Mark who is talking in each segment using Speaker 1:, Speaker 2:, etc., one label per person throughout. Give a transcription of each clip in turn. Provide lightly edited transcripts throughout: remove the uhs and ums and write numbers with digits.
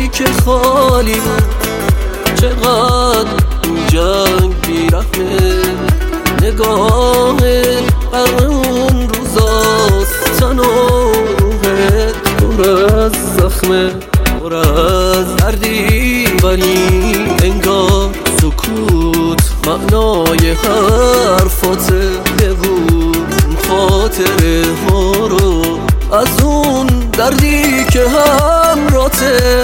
Speaker 1: جایی که خالی بود. چقدر این جنگ بیرحمه، نگاه غرق اون روزاست. تن و روحت پر از زخمه، پر از دردی، ولی انگار سکوت معنای حرفاته. بگو خاطره ها رو از اون دردی که همراته.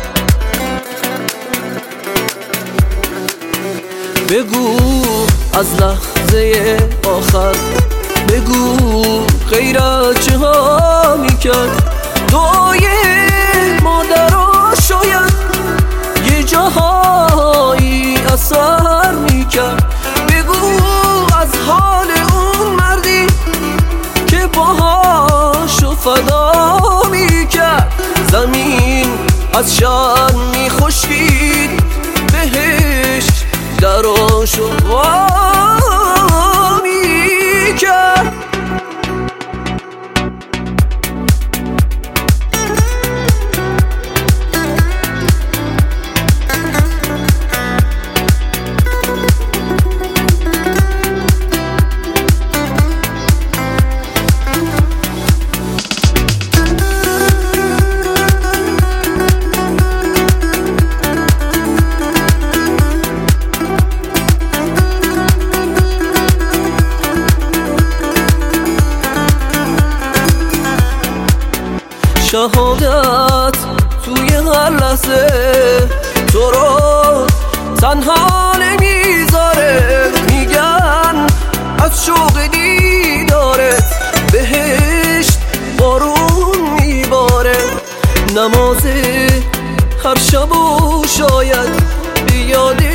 Speaker 1: بگو از لحظه آخر، بگو غیر از چه ها میکرد. دعای مادرها شاید یه جاهایی اثر میکرد. بگو از حال اون مردی که باهاشو فدا میکرد. زمین از شرم میخشکید، بهش دراشو وا میکرد. شهادت توی هر لحظه تو رو تنها نمیذاره. میگن از شوق دیدارت بهشت بارون میباره. نماز هر شب و شاید بیاد